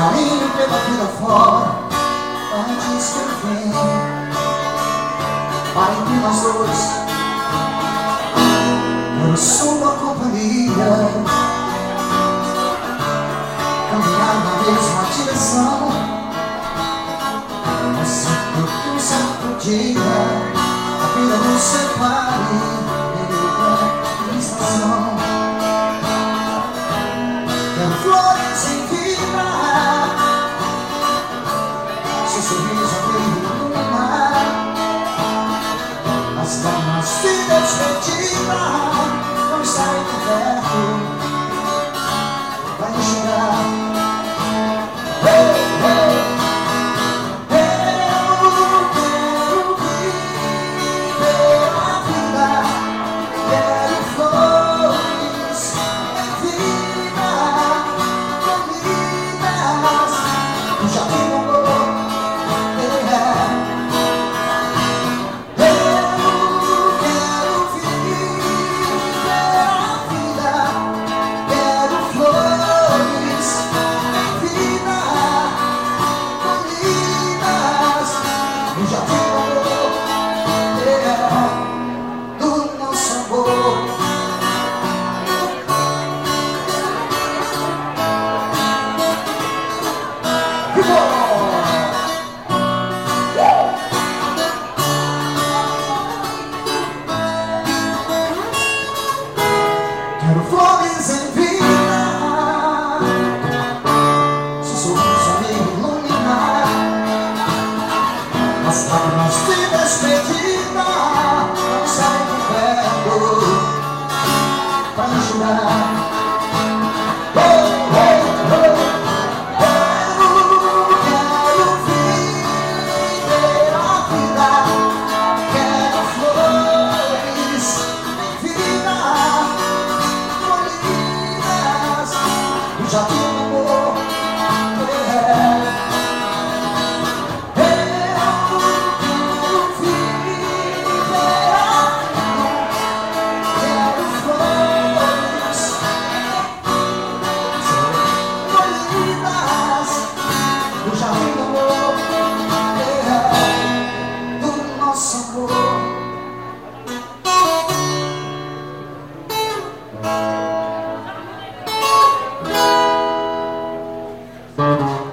carinho pela vida fora, antes que eu venha. Para entre nós dois, eu sou a companhia, caminhar na mesma direção. Mas sempre que um certo dia a vida nos separe, em estação. Quero flores em vida, seu sorriso abrir no mar, as damas de despedida não estarem por perto, vai chegar. Quero flores em vida, seu sorriso a me iluminar, as lágrimas de despedida não saem do perto para chorar. Já tem amor, eu viver a vida, quero flores colhidas, eu já tenho amor, do nosso amor.